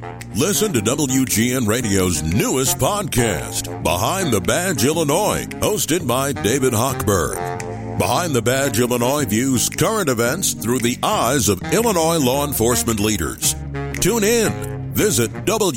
Listen to WGN Radio's newest podcast, Behind the Badge Illinois, hosted by David Hochberg. Behind the Badge Illinois views current events through the eyes of Illinois law enforcement leaders. Tune in. Visit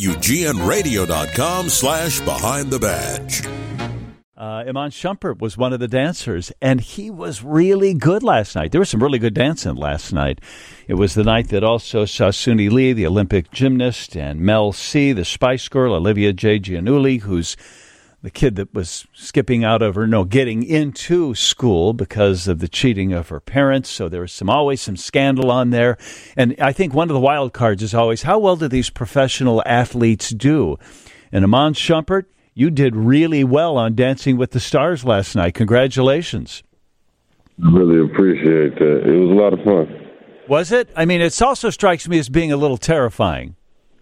WGNRadio.com/Behind the Badge. Iman Shumpert was one of the dancers, and he was really good last night. There was some really good dancing last night. It was the night that also saw Suni Lee, the Olympic gymnast, and Mel C, the Spice Girl, Olivia J. Giannulli, who's the kid that was getting into school because of the cheating of her parents. So there was always some scandal on there. And I think one of the wild cards is always, how well do these professional athletes do? And Iman Shumpert, you did really well on Dancing with the Stars last night. Congratulations. I really appreciate that. It was a lot of fun. Was it? I mean, it also strikes me as being a little terrifying.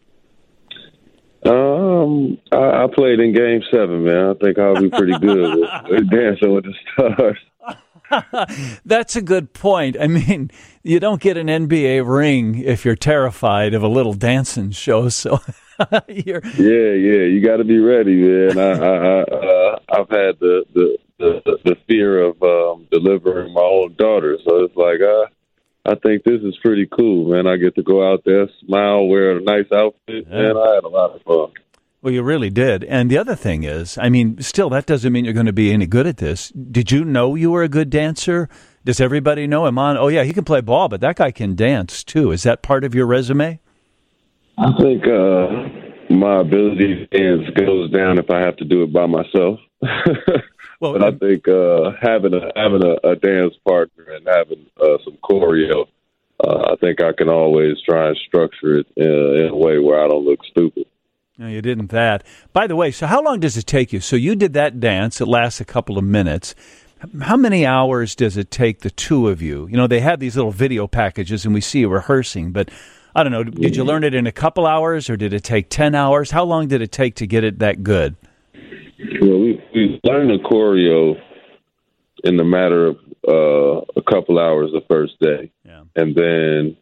I played in Game 7, man. I think I'll be pretty good with Dancing with the Stars. That's a good point. I mean, you don't get an NBA ring if you're terrified of a little dancing show, so... Yeah, you got to be ready, man. I've had the fear of delivering my own daughter, so it's like I think this is pretty cool, man. I get to go out there, smile, wear a nice outfit, and I had a lot of fun. Well, you really did. And the other thing is, I mean, still, that doesn't mean you're going to be any good at this. Did you know you were a good dancer? Does everybody know Iman? Oh, yeah, he can play ball, but that guy can dance, too. Is that part of your resume? I think my ability to dance goes down if I have to do it by myself. Well, but I think having a dance partner and having some choreo, I think I can always try and structure it in a way where I don't look stupid. No, you didn't that. By the way, so how long does it take you? So you did that dance. It lasts a couple of minutes. How many hours does it take the two of you? You know, they have these little video packages, and we see you rehearsing, but I don't know, did you learn it in a couple hours, or did it take 10 hours? How long did it take to get it that good? Well, we learned the choreo in the matter of a couple hours the first day. Yeah. And then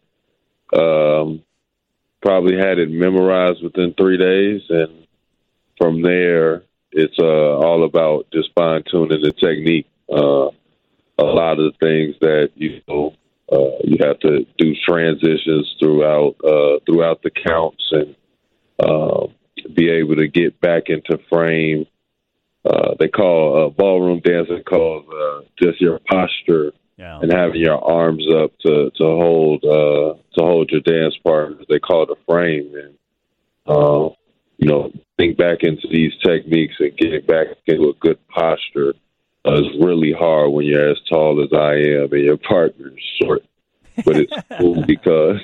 probably had it memorized within 3 days. And from there, it's all about just fine-tuning the technique. A lot of the things that, you have to do transitions throughout the counts and be able to get back into frame. They call ballroom dancing calls just your posture and having your arms up to hold your dance partners. They call it a frame, and think back into these techniques and getting back into a good posture is really hard when you're as tall as I am and your partner's short. But it's cool because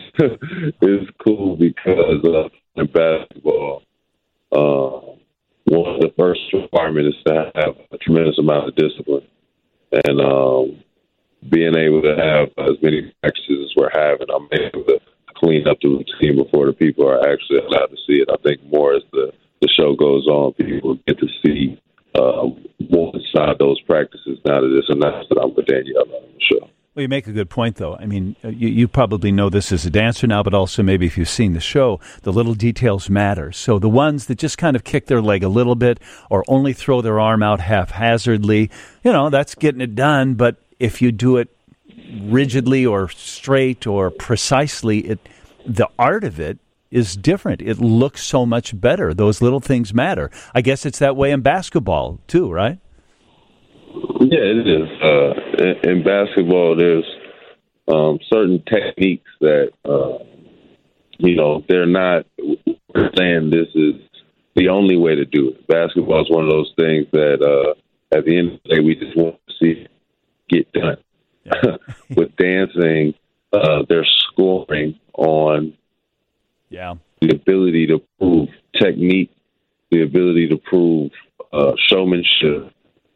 in basketball, one of the first requirements is to have a tremendous amount of discipline, and being able to have as many practices as we're having, I'm able to clean up the routine before the people are actually allowed to see it. I think more as the show goes on, people get to see more inside those practices now that it's announced that I'm with Danielle on the show. Well, you make a good point, though. I mean, you probably know this as a dancer now, but also maybe if you've seen the show, the little details matter. So the ones that just kind of kick their leg a little bit or only throw their arm out haphazardly, that's getting it done. But if you do it rigidly or straight or precisely, the art of it is different. It looks so much better. Those little things matter. I guess it's that way in basketball, too, right? Yeah, it is. In basketball, there's certain techniques that, they're not saying this is the only way to do it. Basketball is one of those things that at the end of the day, we just want to see it get done. Yeah. With dancing, they're scoring on the ability to prove technique, the ability to prove showmanship,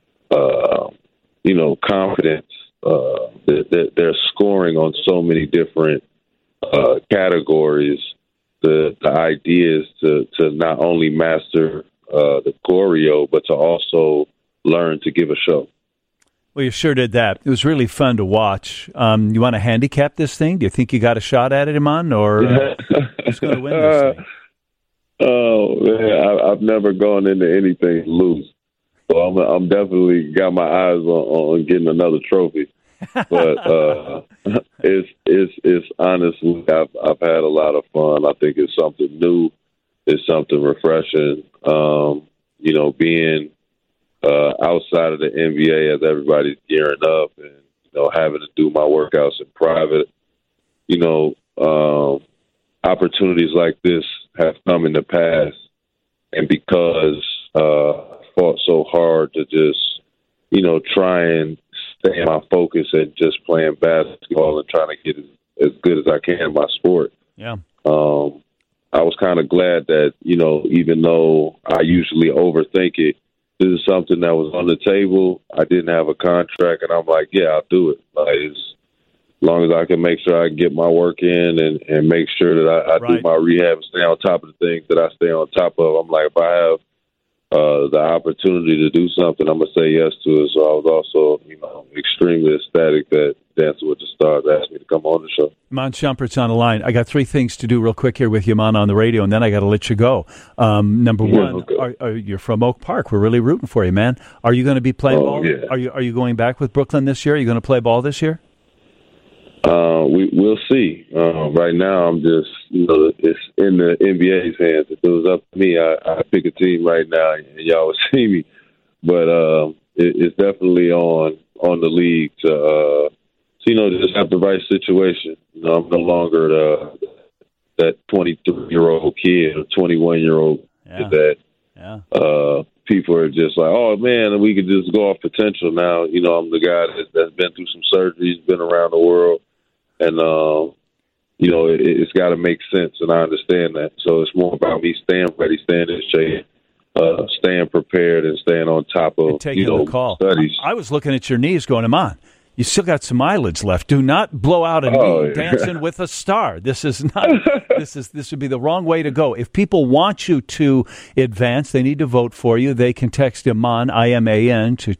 confidence. They're scoring on so many different categories. The idea is to not only master the choreo, but to also learn to give a show. Well, you sure did that. It was really fun to watch. You want to handicap this thing? Do you think you got a shot at it, Iman, or who's going to win this thing? Oh man, I've never gone into anything loose, so I'm definitely got my eyes on getting another trophy. But it's honestly, I've had a lot of fun. I think it's something new, it's something refreshing. Being outside of the NBA as everybody's gearing up and having to do my workouts in private. Opportunities like this have come in the past, and because I fought so hard to just, try and stay in my focus and just playing basketball and trying to get as good as I can in my sport. Yeah. I was kind of glad that, even though I usually overthink it, this is something that was on the table. I didn't have a contract, and I'm like, yeah, I'll do it. As long as I can make sure I get my work in and make sure that I do my rehab and stay on top of the things that I stay on top of. I'm like, if I have the opportunity to do something, I'm going to say yes to it. So I was also, extremely ecstatic that Dancing with the Stars asked me to come on the show. Iman Shumpert's on the line. I got 3 things to do real quick here with you, Iman, on the radio, and then I got to let you go. Number one, okay. You're from Oak Park. We're really rooting for you, man. Are you going to be playing ball? Yeah. Are you going back with Brooklyn this year? Are you going to play ball this year? We'll see. Right now, I'm just, it's in the NBA's hands. If it was up to me, I pick a team right now, and y'all would see me. But it's definitely on the league to, just have the right situation. I'm no longer that 23-year-old kid or 21-year-old kid that people are just like, oh, man, we could just go off potential now. I'm the guy that's been through some surgeries, been around the world. And, it's got to make sense, and I understand that. So it's more about me staying ready, staying in shape, staying prepared, and staying on top of, the call. Studies. I was looking at your knees going, Iman, you still got some eyelids left. Do not blow out a knee dancing with a star. This is not. This would be the wrong way to go. If people want you to advance, they need to vote for you. They can text Iman, IMAN, to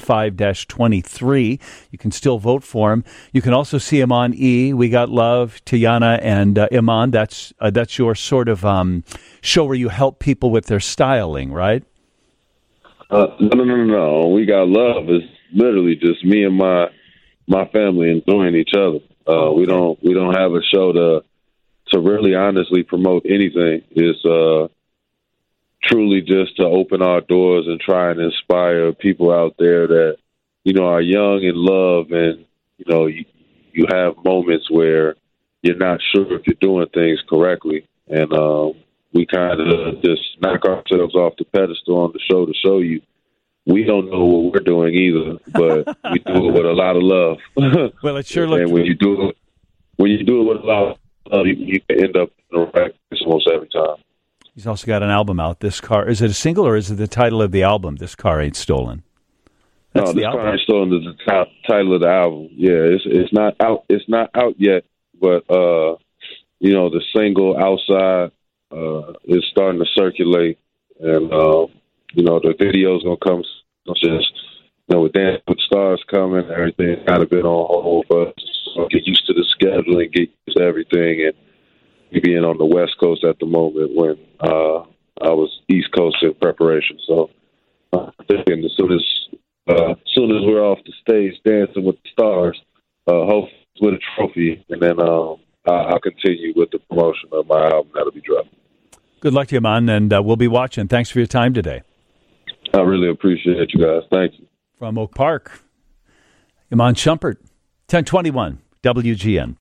215-23. You can still vote for him. You can also see him on E. We Got Love, Tiana, and Iman. That's your sort of show where you help people with their styling, right? No. We Got Love is literally just me and my family enjoying each other. We don't have a show to really honestly promote anything. It's truly just to open our doors and try and inspire people out there that are young in love, and you have moments where you're not sure if you're doing things correctly, and we kind of just knock ourselves off the pedestal on the show to show you. We don't know what we're doing either, but we do it with a lot of love. Well, it sure looks. And when you do it with a lot of love, you can end up in the right place almost every time. He's also got an album out. This Car, is it a single or is it the title of the album? This Car Ain't Stolen. That's This Car Ain't Stolen is the title of the album. Yeah, it's not out. It's not out yet, but the single Outside is starting to circulate, and the video's gonna come. Just with Dancing with the Stars coming, everything's kind of been on hold for us. So get used to the schedule and get used to everything, and me being on the West Coast at the moment when I was East Coast in preparation. So I think as soon as we're off the stage Dancing with the Stars, hopefully with a trophy, and then I'll continue with the promotion of my album that'll be dropping. Good luck to you, Iman, and we'll be watching. Thanks for your time today. I really appreciate you guys. Thank you. From Oak Park, Iman Shumpert, 1021 WGN.